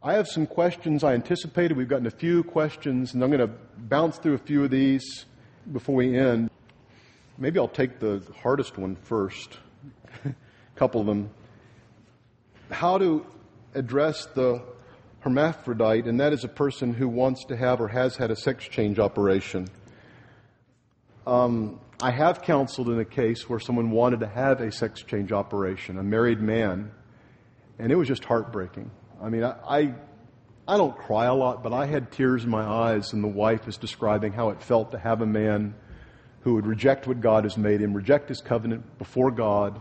I have some questions I anticipated. We've gotten a few questions, and I'm going to bounce through a few of these before we end. Maybe I'll take the hardest one first, a couple of them. How to address the hermaphrodite, and that is a person who wants to have or has had a sex change operation. I have counseled in a case where someone wanted to have a sex change operation, a married man, and it was just heartbreaking. I mean, I don't cry a lot, but I had tears in my eyes, and the wife is describing how it felt to have a man who would reject what God has made him, reject his covenant before God.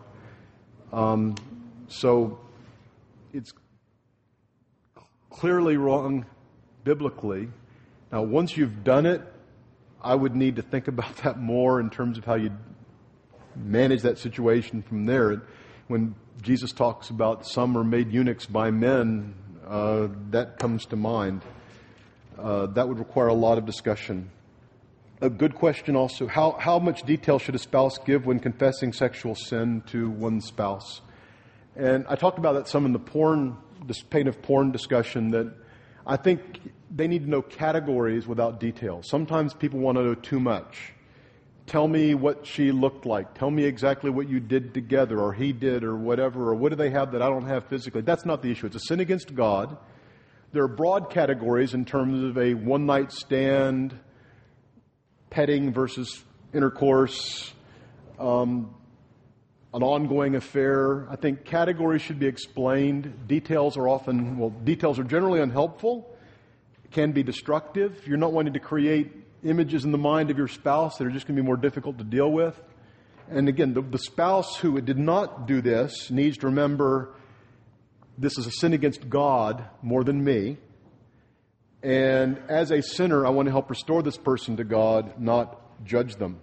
So it's clearly wrong biblically. Now, once you've done it, I would need to think about that more in terms of how you manage that situation from there. When Jesus talks about some are made eunuchs by men, that comes to mind. That would require a lot of discussion. A good question also, how much detail should a spouse give when confessing sexual sin to one's spouse? And I talked about that some in the pain of porn discussion, that I think they need to know categories without details. Sometimes people want to know too much. Tell me what she looked like. Tell me exactly what you did together, or he did, or whatever, or what do they have that I don't have physically? That's not the issue. It's a sin against God. There are broad categories in terms of a one-night stand, petting versus intercourse, an ongoing affair. I think categories should be explained. Details are generally unhelpful, can be destructive. You're not wanting to create images in the mind of your spouse that are just going to be more difficult to deal with. And again, the spouse who did not do this needs to remember this is a sin against God more than me. And as a sinner, I want to help restore this person to God, not judge them.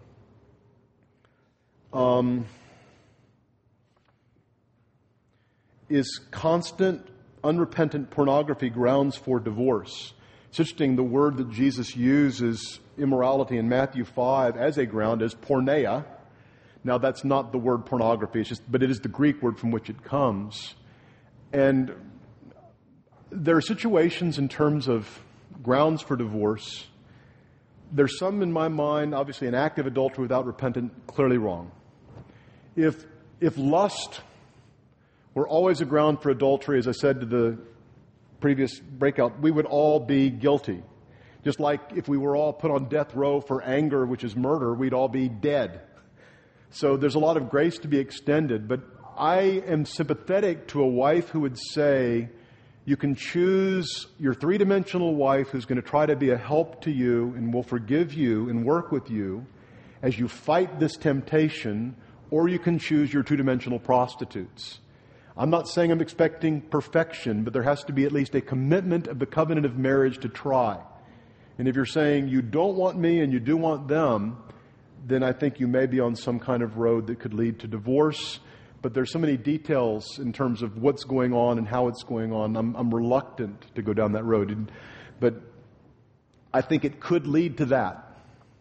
Is constant, unrepentant pornography grounds for divorce? It's interesting, the word that Jesus uses, immorality, in Matthew 5 as a ground is porneia. Now, that's not the word pornography, but it is the Greek word from which it comes. And there are situations in terms of grounds for divorce. There's some in my mind, obviously an act of adultery without repentance, clearly wrong. If lust were always a ground for adultery, as I said to the previous breakout, we would all be guilty. Just like if we were all put on death row for anger, which is murder, we'd all be dead. So there's a lot of grace to be extended, but I am sympathetic to a wife who would say, you can choose your three-dimensional wife who's going to try to be a help to you and will forgive you and work with you as you fight this temptation, or you can choose your two-dimensional prostitutes. I'm not saying I'm expecting perfection, but there has to be at least a commitment of the covenant of marriage to try. And if you're saying you don't want me and you do want them, then I think you may be on some kind of road that could lead to divorce. But there's so many details in terms of what's going on and how it's going on. I'm reluctant to go down that road. But I think it could lead to that.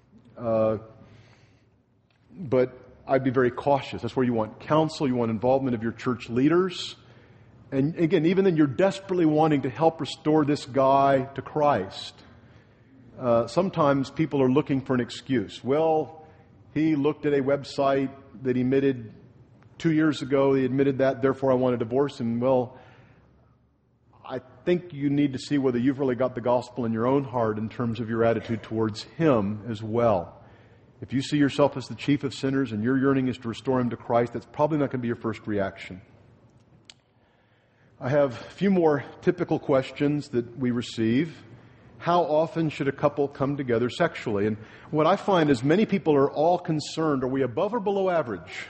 But I'd be very cautious. That's where you want counsel, you want involvement of your church leaders. And again, even then, you're desperately wanting to help restore this guy to Christ. Sometimes people are looking for an excuse. Well, he looked at a website that he admitted 2 years ago, he admitted that, therefore I want to divorce him. Well, I think you need to see whether you've really got the gospel in your own heart in terms of your attitude towards him as well. If you see yourself as the chief of sinners and your yearning is to restore him to Christ, that's probably not going to be your first reaction. I have a few more typical questions that we receive. How often should a couple come together sexually? And what I find is many people are all concerned, are we above or below average?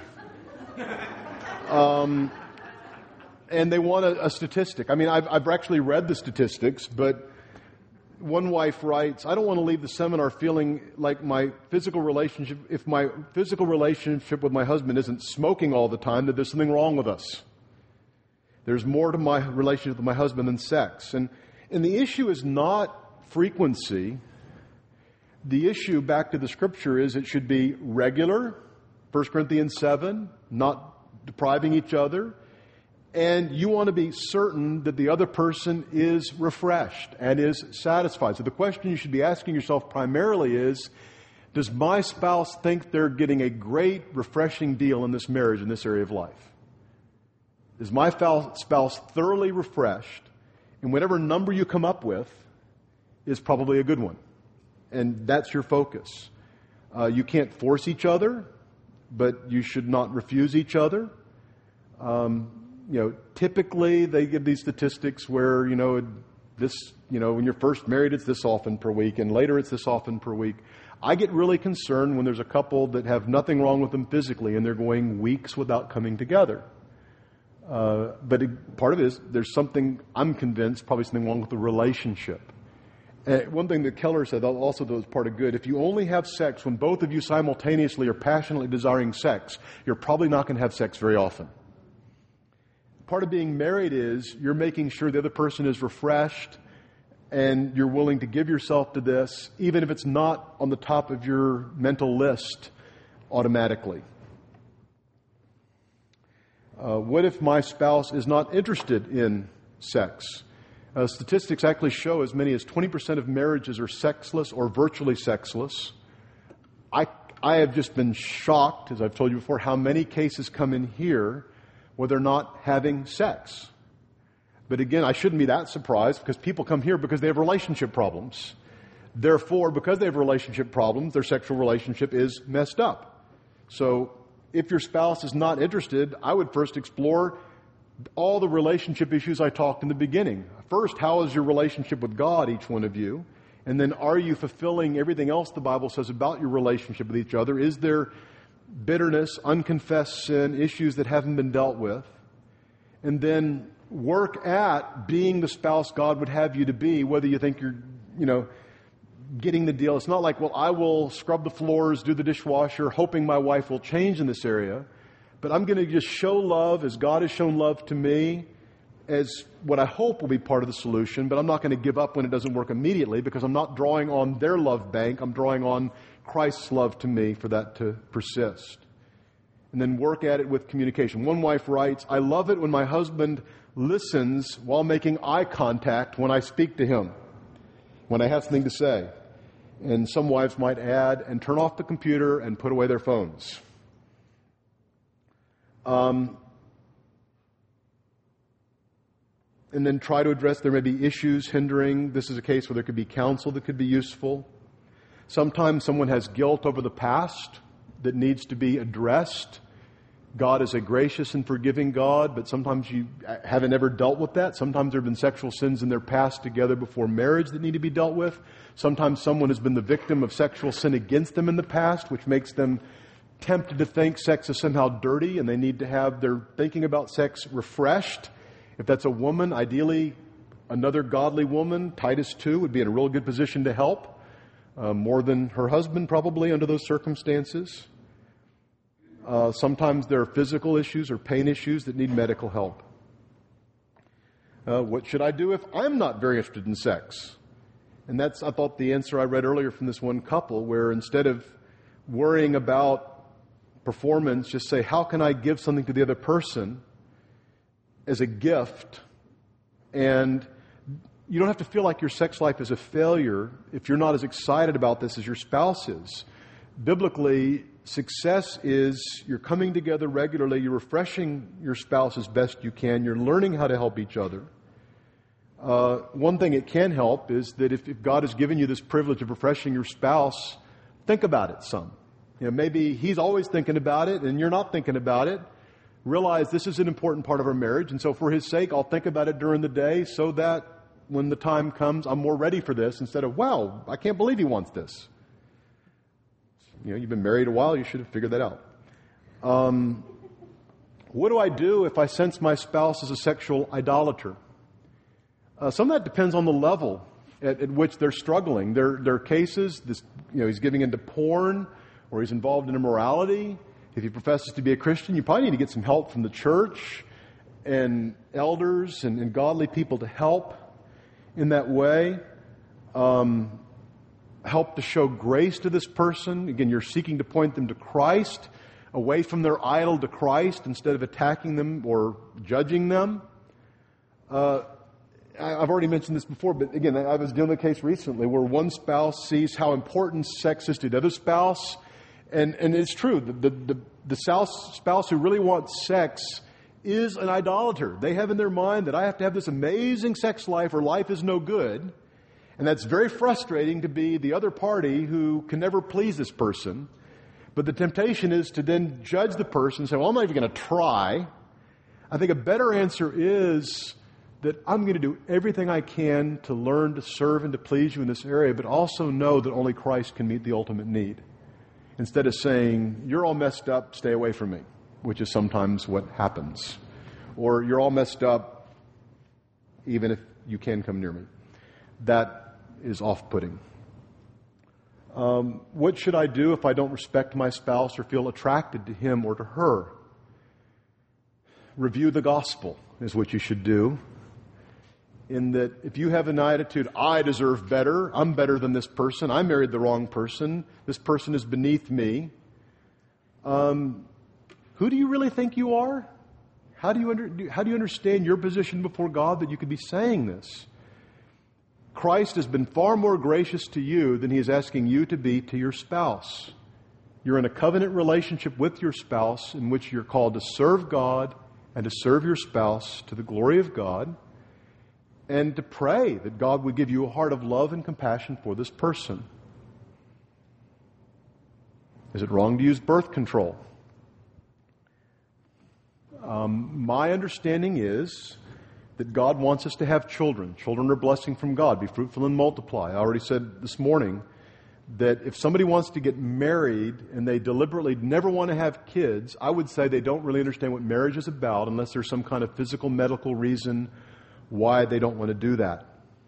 And they want a statistic. I mean, I've actually read the statistics, but one wife writes, I don't want to leave the seminar feeling like my physical relationship, if my physical relationship with my husband isn't smoking all the time, that there's something wrong with us. There's more to my relationship with my husband than sex. And the issue is not frequency. The issue, back to the Scripture, is it should be regular, 1 Corinthians 7, not depriving each other, And you want to be certain that the other person is refreshed and is satisfied. So the question you should be asking yourself primarily is, does my spouse think they're getting a great, refreshing deal in this marriage, in this area of life? Is my spouse thoroughly refreshed? And whatever number you come up with is probably a good one. And that's your focus. You can't force each other, but you should not refuse each other. Typically they give these statistics where, when you're first married, it's this often per week, and later it's this often per week. I get really concerned when there's a couple that have nothing wrong with them physically and they're going weeks without coming together. But part of it is there's something, I'm convinced, probably something wrong with the relationship. One thing that Keller said also that was part of good, if you only have sex when both of you simultaneously are passionately desiring sex, you're probably not going to have sex very often. Part of being married is you're making sure the other person is refreshed and you're willing to give yourself to this, even if it's not on the top of your mental list automatically. What if my spouse is not interested in sex? Statistics actually show as many as 20% of marriages are sexless or virtually sexless. I have just been shocked, as I've told you before, how many cases come in here where they're not having sex. But again, I shouldn't be that surprised because people come here because they have relationship problems. Therefore, because they have relationship problems, their sexual relationship is messed up. So if your spouse is not interested, I would first explore all the relationship issues I talked in the beginning. First, how is your relationship with God, each one of you? And then are you fulfilling everything else the Bible says about your relationship with each other? Is there bitterness, unconfessed sin, issues that haven't been dealt with? And then work at being the spouse God would have you to be, whether you think you're, getting the deal. It's not like, well, I will scrub the floors, do the dishwasher, hoping my wife will change in this area. But I'm going to just show love as God has shown love to me, as what I hope will be part of the solution. But I'm not going to give up when it doesn't work immediately, because I'm not drawing on their love bank. I'm drawing on Christ's love to me for that to persist. And then work at it with communication. One wife writes, I love it when my husband listens while making eye contact when I speak to him, when I have something to say. And some wives might add, and turn off the computer and put away their phones. And then try to address, there may be issues hindering. This is a case where there could be counsel that could be useful. Sometimes someone has guilt over the past that needs to be addressed. God is a gracious and forgiving God, but sometimes you haven't ever dealt with that. Sometimes there have been sexual sins in their past together before marriage that need to be dealt with. Sometimes someone has been the victim of sexual sin against them in the past, which makes them tempted to think sex is somehow dirty, and they need to have their thinking about sex refreshed. If that's a woman, ideally another godly woman, Titus 2, would be in a real good position to help. More than her husband probably under those circumstances. Sometimes there are physical issues or pain issues that need medical help. What should I do if I'm not very interested in sex? And that's, I thought, the answer I read earlier from this one couple, where instead of worrying about performance, just say, how can I give something to the other person as a gift? And you don't have to feel like your sex life is a failure if you're not as excited about this as your spouse is. Biblically, success is you're coming together regularly, you're refreshing your spouse as best you can, you're learning how to help each other. One thing it can help is that if God has given you this privilege of refreshing your spouse, think about it some. Maybe he's always thinking about it and you're not thinking about it. Realize this is an important part of our marriage, and so for his sake, I'll think about it during the day so that when the time comes, I'm more ready for this, instead of, wow, I can't believe he wants this. You've been married a while, you should have figured that out. What do I do if I sense my spouse is a sexual idolater? Some of that depends on the level at which they're struggling. There are cases, he's giving into porn, or he's involved in immorality. If he professes to be a Christian, you probably need to get some help from the church and elders and godly people to help in that way. Help to show grace to this person. Again, you're seeking to point them to Christ. away from their idol to Christ instead of attacking them or judging them. I've already mentioned this before, but again, I was dealing with a case recently where one spouse sees how important sex is to the other spouse, and it's true. The spouse who really wants sex is an idolater. They have in their mind that I have to have this amazing sex life or life is no good, and that's very frustrating to be the other party who can never please this person. But the temptation is to then judge the person and say, well, I'm not even going to try. I think a better answer is that I'm going to do everything I can to learn to serve and to please you in this area, but also know that only Christ can meet the ultimate need. Instead of saying, you're all messed up, stay away from me, which is sometimes what happens. Or you're all messed up, even if you can come near me. That is off-putting. What should I do if I don't respect my spouse or feel attracted to him or to her? Review the gospel is what you should do. In that if you have an attitude, I deserve better, I'm better than this person, I married the wrong person, this person is beneath me, who do you really think you are? How do you understand your position before God that you could be saying this? Christ has been far more gracious to you than He is asking you to be to your spouse. You're in a covenant relationship with your spouse in which you're called to serve God and to serve your spouse to the glory of God, and to pray that God would give you a heart of love and compassion for this person. Is it wrong to use birth control? My understanding is that God wants us to have children. Children are a blessing from God. Be fruitful and multiply. I already said this morning that if somebody wants to get married and they deliberately never want to have kids, I would say they don't really understand what marriage is about unless there's some kind of physical, medical reason why they don't want to do that.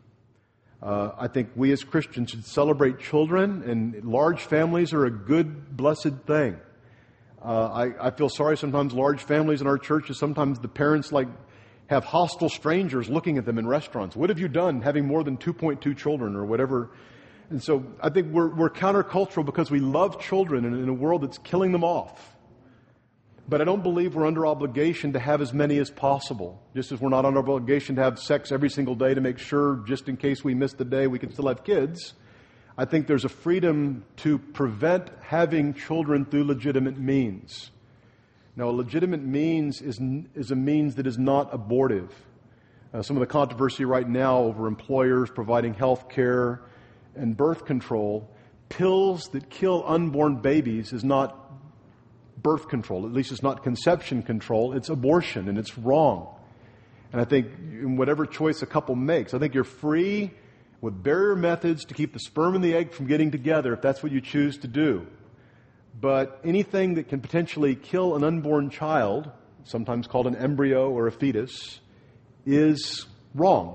I think we as Christians should celebrate children, and large families are a good, blessed thing. I feel sorry sometimes large families in our churches, sometimes the parents have hostile strangers looking at them in restaurants. What have you done having more than 2.2 children or whatever? And so I think we're countercultural because we love children in a world that's killing them off. But I don't believe we're under obligation to have as many as possible. Just as we're not under obligation to have sex every single day to make sure, just in case we miss the day, we can still have kids. I think there's a freedom to prevent having children through legitimate means. Now, a legitimate means is a means that is not abortive. Some of the controversy right now over employers providing health care and birth control, pills that kill unborn babies is not birth control. At least it's not conception control. It's abortion, and it's wrong. And I think in whatever choice a couple makes, I think you're free with barrier methods to keep the sperm and the egg from getting together if that's what you choose to do. But anything that can potentially kill an unborn child, sometimes called an embryo or a fetus, is wrong.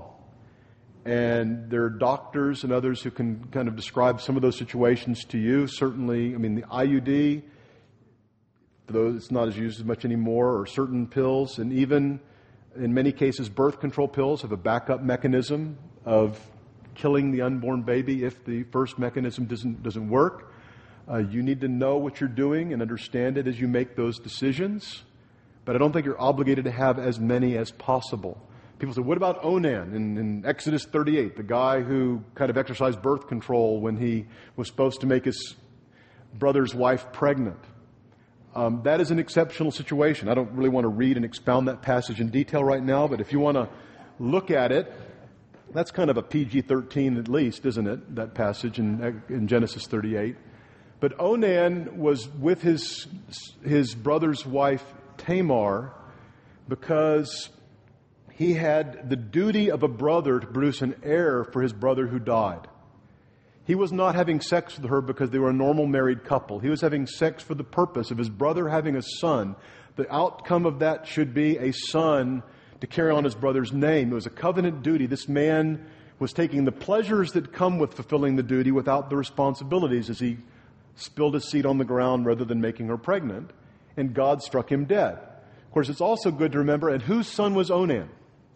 And there are doctors and others who can kind of describe some of those situations to you. Certainly, the IUD, though it's not as used as much anymore, or certain pills, and even in many cases birth control pills have a backup mechanism of killing the unborn baby if the first mechanism doesn't work. You need to know what you're doing and understand it as you make those decisions. But I don't think you're obligated to have as many as possible. People say, what about Onan in Exodus 38, the guy who kind of exercised birth control when he was supposed to make his brother's wife pregnant? That is an exceptional situation. I don't really want to read and expound that passage in detail right now, but if you want to look at it, that's kind of a PG-13 at least, isn't it, that passage in Genesis 38. But Onan was with his brother's wife Tamar because he had the duty of a brother to produce an heir for his brother who died. He was not having sex with her because they were a normal married couple. He was having sex for the purpose of his brother having a son. The outcome of that should be a son to carry on his brother's name. It was a covenant duty. This man was taking the pleasures that come with fulfilling the duty without the responsibilities as he spilled his seed on the ground rather than making her pregnant. And God struck him dead. Of course, it's also good to remember, and whose son was Onan?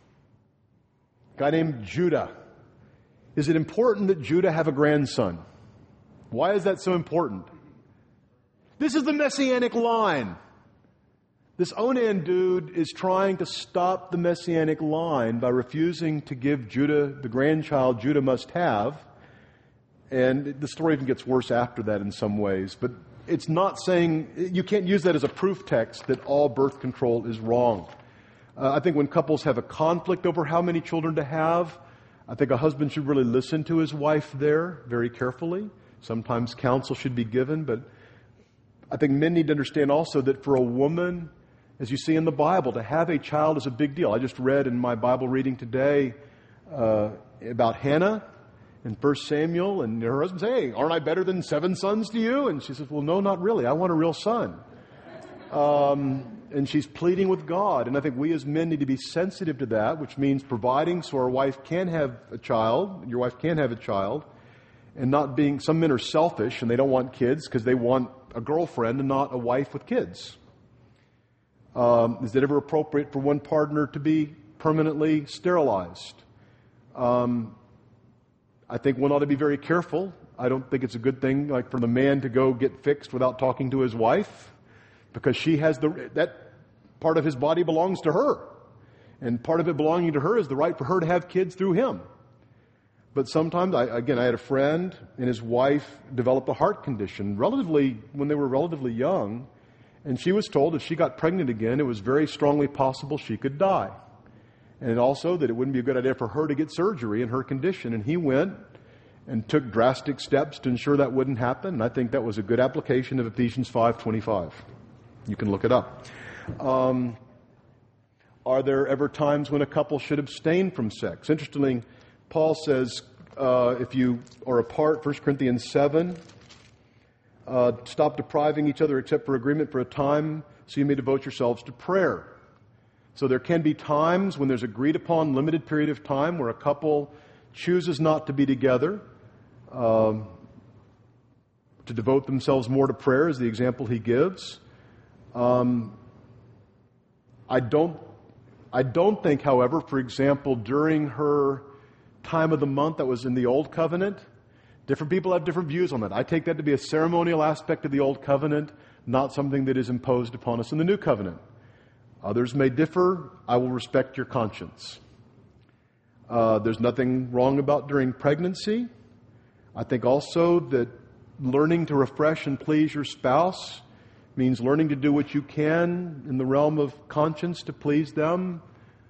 A guy named Judah. Is it important that Judah have a grandson? Why is that so important? This is the Messianic line. This Onan dude is trying to stop the Messianic line by refusing to give Judah the grandchild Judah must have. And the story even gets worse after that in some ways. But it's not saying, you can't use that as a proof text that all birth control is wrong. I think when couples have a conflict over how many children to have, I think a husband should really listen to his wife there very carefully. Sometimes counsel should be given, but I think men need to understand also that for a woman, as you see in the Bible, to have a child is a big deal. I just read in my Bible reading today about Hannah in 1 Samuel, and her husband says, "Hey, aren't I better than 7 sons to you?" And she says, "Well, no, not really. I want a real son." And she's pleading with God. And I think we as men need to be sensitive to that, which means providing so our wife can have a child, your wife can have a child, and not being, some men are selfish and they don't want kids because they want a girlfriend and not a wife with kids. Is it ever appropriate for one partner to be permanently sterilized? I think one ought to be very careful. I don't think it's a good thing, like, for the man to go get fixed without talking to his wife, because she has that part of his body belongs to her. And part of it belonging to her is the right for her to have kids through him. But sometimes, I had a friend, and his wife developed a heart condition when they were relatively young. And she was told if she got pregnant again, it was very strongly possible she could die. And also that it wouldn't be a good idea for her to get surgery in her condition. And he went and took drastic steps to ensure that wouldn't happen. And I think that was a good application of Ephesians 5:25. You can look it up. Are there ever times when a couple should abstain from sex? Interestingly, Paul says if you are apart, 1 Corinthians 7, stop depriving each other except for agreement for a time so you may devote yourselves to prayer. So there can be times when there's agreed upon limited period of time where a couple chooses not to be together, to devote themselves more to prayer, is the example he gives. I don't think, however, for example, during her time of the month that was in the Old Covenant, different people have different views on that. I take that to be a ceremonial aspect of the Old Covenant, not something that is imposed upon us in the New Covenant. Others may differ. I will respect your conscience. There's nothing wrong about during pregnancy. I think also that learning to refresh and please your spouse means learning to do what you can in the realm of conscience to please them.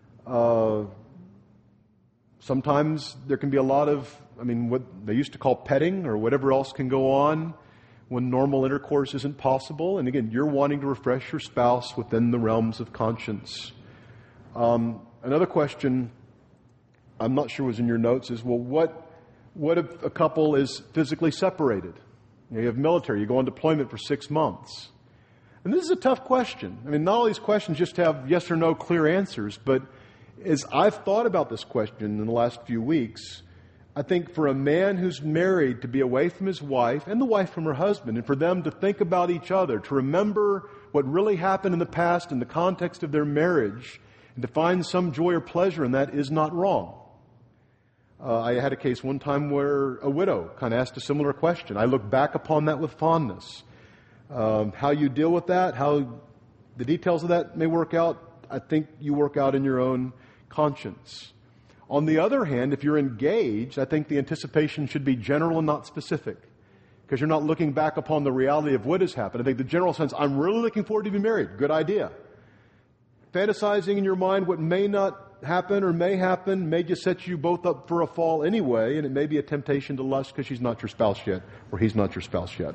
Sometimes there can be a lot of, what they used to call petting or whatever else can go on when normal intercourse isn't possible. And again, you're wanting to refresh your spouse within the realms of conscience. Another question, I'm not sure was in your notes, is, well, what if a couple is physically separated? You have military, you go on deployment for 6 months. And this is a tough question. Not all these questions just have yes or no clear answers, but as I've thought about this question in the last few weeks, I think for a man who's married to be away from his wife and the wife from her husband, and for them to think about each other, to remember what really happened in the past in the context of their marriage, and to find some joy or pleasure in that is not wrong. I had a case one time where a widow kind of asked a similar question. I look back upon that with fondness. How you deal with that, how the details of that may work out, I think you work out in your own conscience. On the other hand, if you're engaged, I think the anticipation should be general and not specific, because you're not looking back upon the reality of what has happened. I think the general sense, I'm really looking forward to be married. Good idea. Fantasizing in your mind what may not happen or may happen may just set you both up for a fall anyway, and it may be a temptation to lust because she's not your spouse yet, or he's not your spouse yet.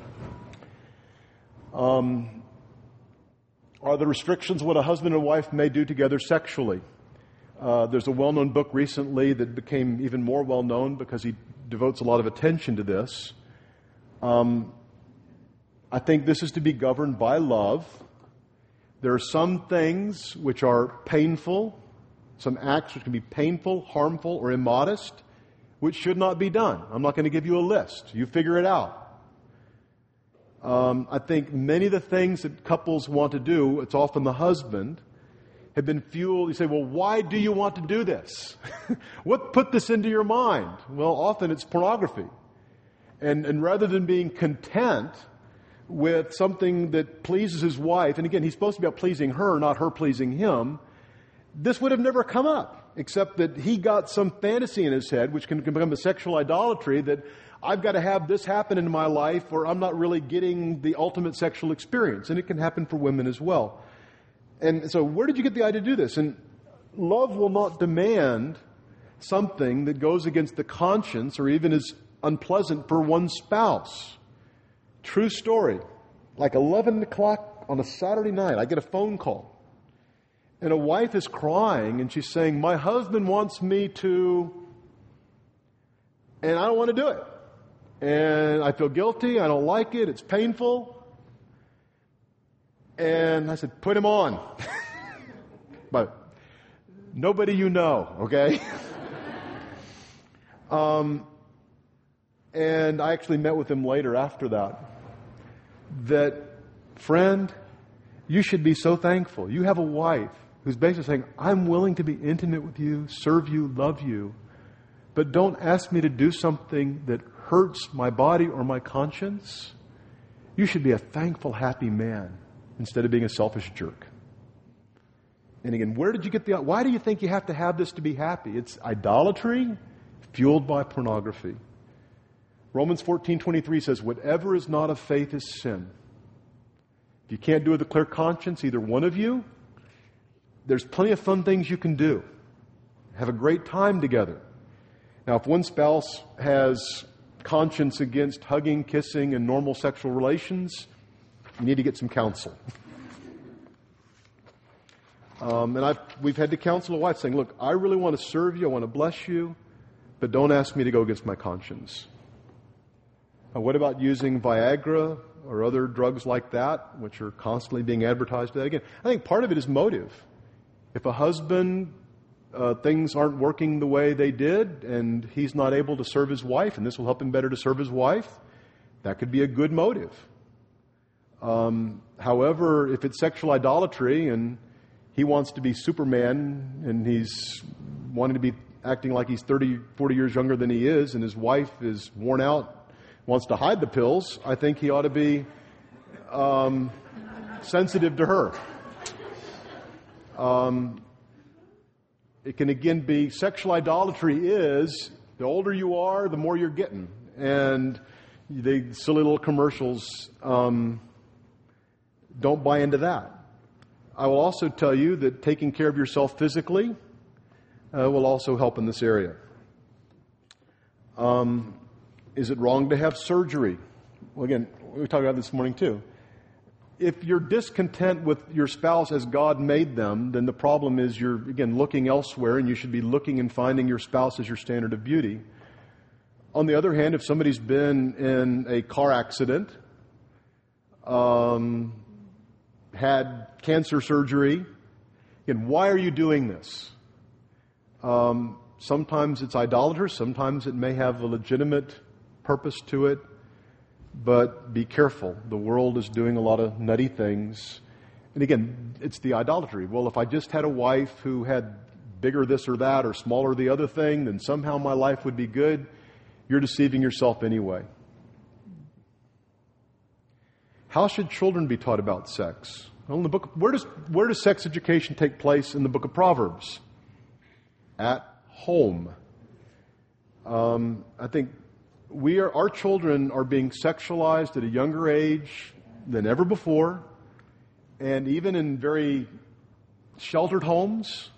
Are the restrictions what a husband and wife may do together sexually? There's a well-known book recently that became even more well-known because he devotes a lot of attention to this. I think this is to be governed by love. There are some things which are painful, some acts which can be painful, harmful, or immodest, which should not be done. I'm not going to give you a list. You figure it out. I think many of the things that couples want to do, it's often the husband, have been fueled. You say, well, why do you want to do this? What put this into your mind? Well, often it's pornography. And rather than being content with something that pleases his wife, and again, he's supposed to be about pleasing her, not her pleasing him, this would have never come up, except that he got some fantasy in his head, which can become a sexual idolatry, that I've got to have this happen in my life or I'm not really getting the ultimate sexual experience. And it can happen for women as well. And so where did you get the idea to do this? And love will not demand something that goes against the conscience or even is unpleasant for one spouse. True story. Like 11 o'clock on a Saturday night, I get a phone call. And a wife is crying and she's saying, my husband wants me to, and I don't want to do it. And I feel guilty. I don't like it. It's painful. And I said, put him on. But nobody you know, okay? And I actually met with him later after that. That, friend, you should be so thankful. You have a wife who's basically saying, I'm willing to be intimate with you, serve you, love you, but don't ask me to do something that hurts my body or my conscience. You should be a thankful, happy man instead of being a selfish jerk. And again, where did you get why do you think you have to have this to be happy? It's idolatry fueled by pornography. Romans 14:23 says, whatever is not of faith is sin. If you can't do it with a clear conscience, either one of you, there's plenty of fun things you can do. Have a great time together. Now, if one spouse has conscience against hugging, kissing, and normal sexual relations, you need to get some counsel. And we've had to counsel a wife saying, look, I really want to serve you, I want to bless you, but don't ask me to go against my conscience. What about using Viagra or other drugs like that, which are constantly being advertised today? Again, I think part of it is motive. If a husband, things aren't working the way they did, and he's not able to serve his wife, and this will help him better to serve his wife, that could be a good motive. However, if it's sexual idolatry and he wants to be Superman and he's wanting to be acting like he's 30, 40 years younger than he is, and his wife is worn out, wants to hide the pills, I think he ought to be sensitive to her. It can again be sexual idolatry is the older you are, the more you're getting. And the silly little commercials, don't buy into that. I will also tell you that taking care of yourself physically will also help in this area. Is it wrong to have surgery? Well, again, we talked about this morning too. If you're discontent with your spouse as God made them, then the problem is you're, again, looking elsewhere, and you should be looking and finding your spouse as your standard of beauty. On the other hand, if somebody's been in a car accident, had cancer surgery, again, why are you doing this? Sometimes it's idolatrous, sometimes it may have a legitimate purpose to it. But be careful. The world is doing a lot of nutty things. And again, it's the idolatry. Well, if I just had a wife who had bigger this or that or smaller the other thing, then somehow my life would be good. You're deceiving yourself anyway. How should children be taught about sex? Well, in the book, where does sex education take place in the book of Proverbs? At home. I think our children are being sexualized at a younger age than ever before, and even in very sheltered homes,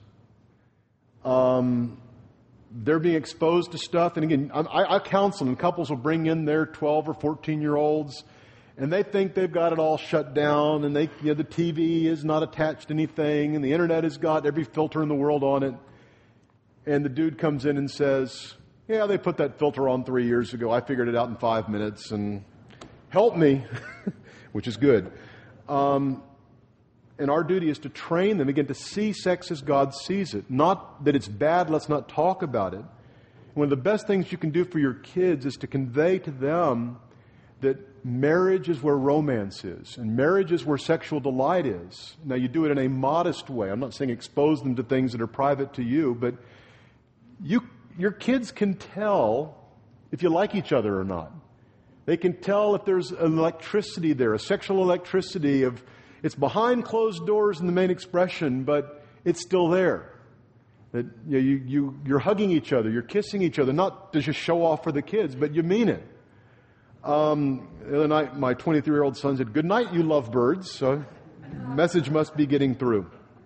they're being exposed to stuff. And again, I counsel, and couples will bring in their 12 or 14-year-olds, and they think they've got it all shut down, and the TV is not attached to anything, and the internet has got every filter in the world on it. And the dude comes in and says, yeah, they put that filter on 3 years ago. I figured it out in 5 minutes, and help me, which is good. And our duty is to train them, again, to see sex as God sees it. Not that it's bad, let's not talk about it. One of the best things you can do for your kids is to convey to them that marriage is where romance is, and marriage is where sexual delight is. Now, you do it in a modest way. I'm not saying expose them to things that are private to you, but your kids can tell if you like each other or not. They can tell if there's an electricity there, a sexual electricity of, it's behind closed doors in the main expression, but it's still there. That you're hugging each other, you're kissing each other, not to just show off for the kids, but you mean it. The other night, my 23-year-old son said, "Good night, you lovebirds." So, message must be getting through.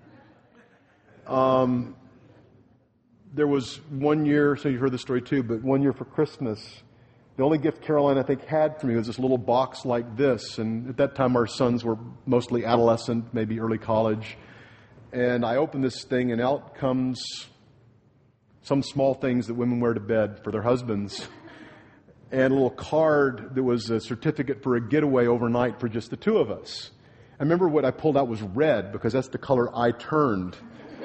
There was one year, so you heard the story too, but one year for Christmas, the only gift Caroline, I think, had for me was this little box like this. And at that time, our sons were mostly adolescent, maybe early college. And I opened this thing, and out comes some small things that women wear to bed for their husbands. And a little card that was a certificate for a getaway overnight for just the two of us. I remember what I pulled out was red, because that's the color I turned.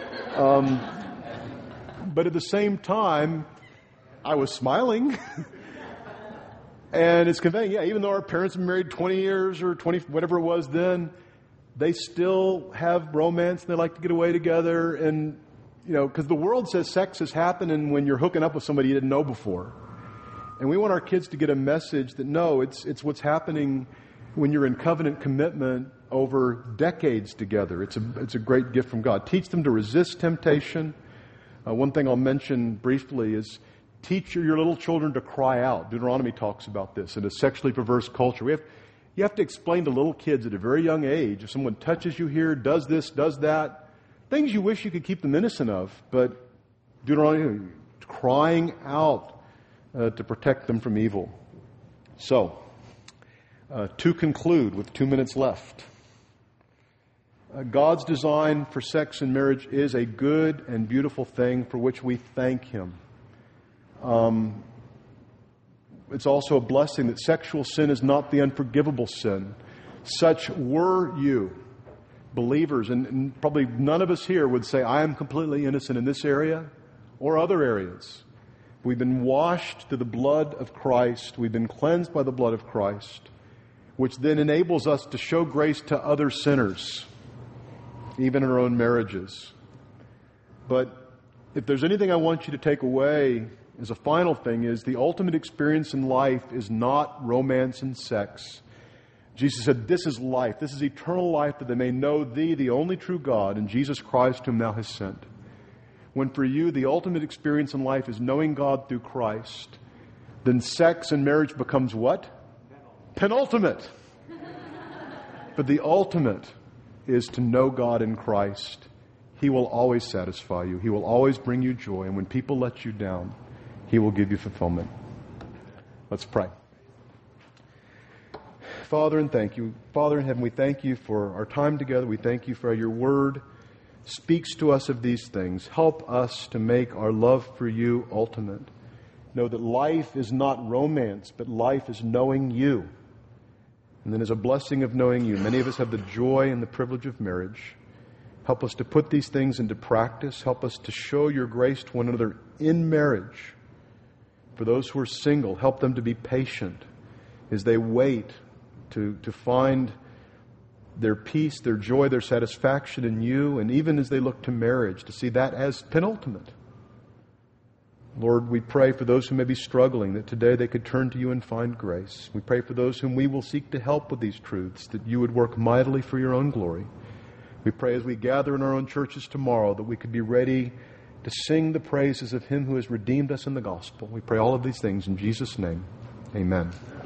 But at the same time, I was smiling. And it's conveying, even though our parents have been married 20 years or 20, whatever it was then, they still have romance and they like to get away together. And, because the world says sex is happening when you're hooking up with somebody you didn't know before. And we want our kids to get a message that, no, it's what's happening when you're in covenant commitment over decades together. It's a great gift from God. Teach them to resist temptation. One thing I'll mention briefly is teach your little children to cry out. Deuteronomy talks about this in a sexually perverse culture. You have to explain to little kids at a very young age, if someone touches you here, does this, does that, things you wish you could keep them innocent of, but Deuteronomy, crying out to protect them from evil. So, to conclude, with 2 minutes left, God's design for sex and marriage is a good and beautiful thing for which we thank Him. It's also a blessing that sexual sin is not the unforgivable sin. Such were you, believers, and probably none of us here would say, I am completely innocent in this area or other areas. We've been washed through the blood of Christ. We've been cleansed by the blood of Christ, which then enables us to show grace to other sinners, even in our own marriages. But if there's anything I want you to take away as a final thing, is the ultimate experience in life is not romance and sex. Jesus said, this is life. This is eternal life, that they may know Thee, the only true God, and Jesus Christ whom Thou hast sent. When for you the ultimate experience in life is knowing God through Christ, then sex and marriage becomes what? Penultimate. But the ultimate is to know God in Christ. He will always satisfy you. He will always bring you joy. And when people let you down, He will give you fulfillment. Let's pray. Father, and thank you. Father in heaven, we thank You for our time together. We thank You for Your Word speaks to us of these things. Help us to make our love for You ultimate. Know that life is not romance, but life is knowing You. And then as a blessing of knowing You, many of us have the joy and the privilege of marriage. Help us to put these things into practice. Help us to show Your grace to one another in marriage. For those who are single, help them to be patient as they wait to find their peace, their joy, their satisfaction in You, and even as they look to marriage, to see that as penultimate. Lord, we pray for those who may be struggling, that today they could turn to You and find grace. We pray for those whom we will seek to help with these truths, that You would work mightily for Your own glory. We pray as we gather in our own churches tomorrow that we could be ready to sing the praises of Him who has redeemed us in the gospel. We pray all of these things in Jesus' name. Amen.